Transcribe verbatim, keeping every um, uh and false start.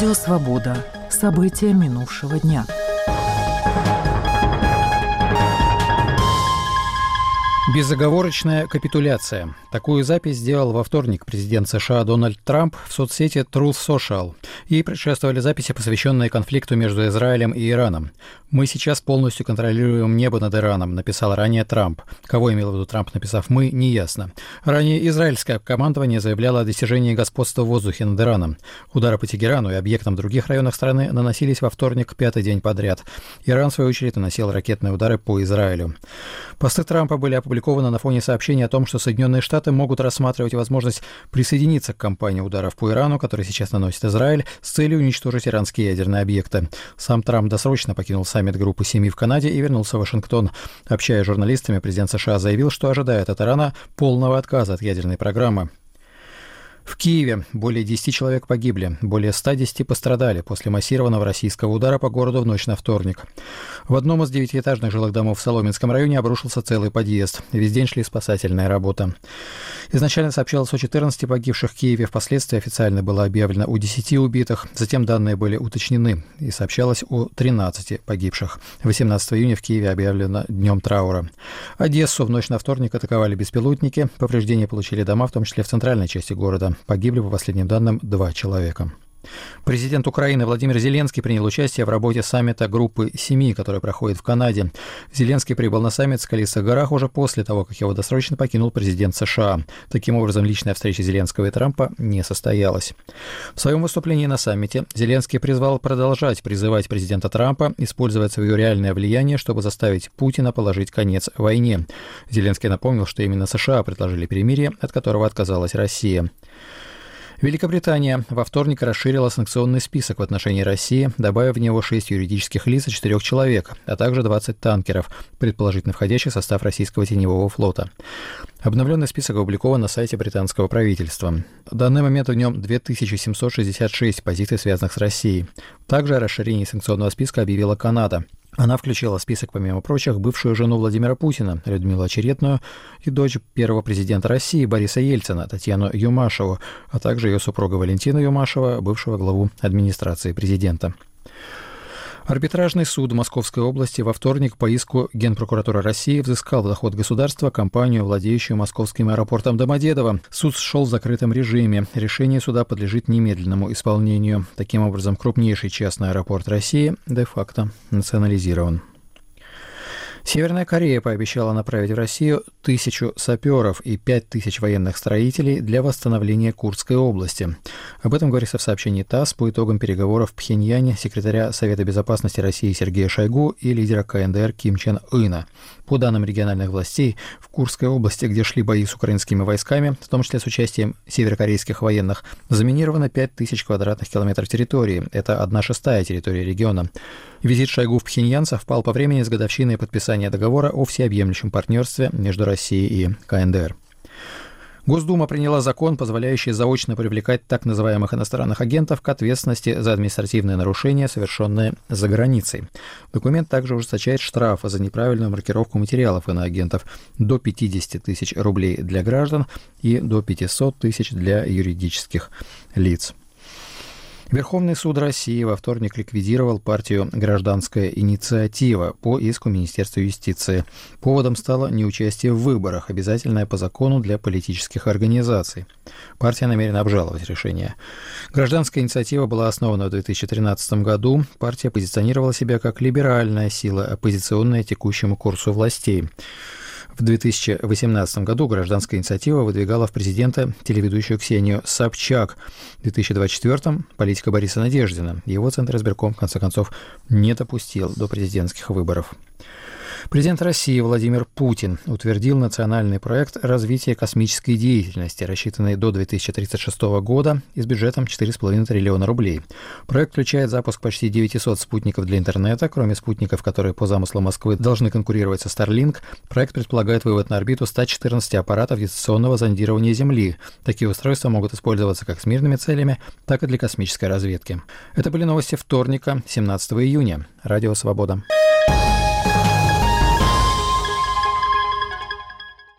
Радио «Свобода». События минувшего дня. Безоговорочная капитуляция. Такую запись сделал во вторник президент США Дональд Трамп в соцсети Truth Social. Ей предшествовали записи, посвященные конфликту между Израилем и Ираном. «Мы сейчас полностью контролируем небо над Ираном», написал ранее Трамп. Кого имел в виду Трамп, написав «мы», неясно. Ранее израильское командование заявляло о достижении господства в воздухе над Ираном. Удары по Тегерану и объектам в других районах страны наносились во вторник пятый день подряд. Иран, в свою очередь, наносил ракетные удары по Израилю. Посты Трампа были опубликованы на фоне сообщения о том, что Соединенные Штаты могут рассматривать возможность присоединиться к кампании ударов по Ирану, который сейчас наносит Израиль, с целью уничтожить иранские ядерные объекты. Сам Трамп досрочно покинул саммит группы семи в Канаде и вернулся в Вашингтон. Общаясь с журналистами, президент США заявил, что ожидает от Ирана полного отказа от ядерной программы. В Киеве более десяти человек погибли, более ста десяти пострадали после массированного российского удара по городу в ночь на вторник. В одном из девятиэтажных жилых домов в Соломенском районе обрушился целый подъезд. Весь день шли спасательная работа. Изначально сообщалось о четырнадцати погибших в Киеве, впоследствии официально было объявлено о десяти убитых, затем данные были уточнены и сообщалось о тринадцати погибших. восемнадцатого июня в Киеве объявлено днем траура. Одессу в ночь на вторник атаковали беспилотники, повреждения получили дома, в том числе в центральной части города. Погибли, по последним данным, два человека. Президент Украины Владимир Зеленский принял участие в работе саммита группы семи, который проходит в Канаде. Зеленский прибыл на саммит в Скалистых горах уже после того, как его досрочно покинул президент США. Таким образом, личная встреча Зеленского и Трампа не состоялась. В своем выступлении на саммите Зеленский призвал продолжать призывать президента Трампа использовать свое реальное влияние, чтобы заставить Путина положить конец войне. Зеленский напомнил, что именно США предложили перемирие, от которого отказалась Россия. Великобритания во вторник расширила санкционный список в отношении России, добавив в него шесть юридических лиц и четырех человек, а также двадцать танкеров, предположительно входящих в состав российского теневого флота. Обновленный список опубликован на сайте британского правительства. В данный момент в нем две тысячи семьсот шестьдесят шесть позиций, связанных с Россией. Также о расширении санкционного списка объявила Канада. Она включила в список, помимо прочих, бывшую жену Владимира Путина, Людмилу Очеретную, и дочь первого президента России Бориса Ельцина, Татьяну Юмашеву, а также ее супруга Валентина Юмашева, бывшего главу администрации президента. Арбитражный суд Московской области во вторник по иску Генпрокуратуры России взыскал в доход государства компанию, владеющую московским аэропортом Домодедово. Суд шел в закрытом режиме. Решение суда подлежит немедленному исполнению. Таким образом, крупнейший частный аэропорт России де-факто национализирован. Северная Корея пообещала направить в Россию тысячу саперов и пять тысяч военных строителей для восстановления Курской области. Об этом говорится в сообщении ТАСС по итогам переговоров в Пхеньяне секретаря Совета безопасности России Сергея Шойгу и лидера ка эн дэ эр Ким Чен Ына. По данным региональных властей, в Курской области, где шли бои с украинскими войсками, в том числе с участием северокорейских военных, заминировано пять тысяч квадратных километров территории. Это одна шестая территории региона. Визит Шойгу в Пхеньян совпал по времени с годовщиной подписания договора о всеобъемлющем партнерстве между Россией и ка эн дэ эр. Госдума приняла закон, позволяющий заочно привлекать так называемых иностранных агентов к ответственности за административные нарушения, совершенные за границей. Документ также ужесточает штрафы за неправильную маркировку материалов иноагентов до пятидесяти тысяч рублей для граждан и до пятисот тысяч для юридических лиц. Верховный суд России во вторник ликвидировал партию «Гражданская инициатива» по иску Министерства юстиции. Поводом стало неучастие в выборах, обязательное по закону для политических организаций. Партия намерена обжаловать решение. «Гражданская инициатива» была основана в две тысячи тринадцатом году. Партия позиционировала себя как либеральная сила, оппозиционная текущему курсу властей. В две тысячи восемнадцатом году «Гражданская инициатива» выдвигала в президента телеведущую Ксению Собчак. В две тысячи двадцать четвёртом политика Бориса Надеждина. Его Центр избирком, в конце концов, не допустил до президентских выборов. Президент России Владимир Путин утвердил национальный проект развития космической деятельности, рассчитанный до две тысячи тридцать шестого года и с бюджетом четыре с половиной триллиона рублей. Проект включает запуск почти девятисот спутников для интернета. Кроме спутников, которые по замыслу Москвы должны конкурировать со Starlink, проект предполагает вывод на орбиту ста четырнадцати аппаратов дистанционного зондирования Земли. Такие устройства могут использоваться как с мирными целями, так и для космической разведки. Это были новости вторника, семнадцатого июня. Радио «Свобода».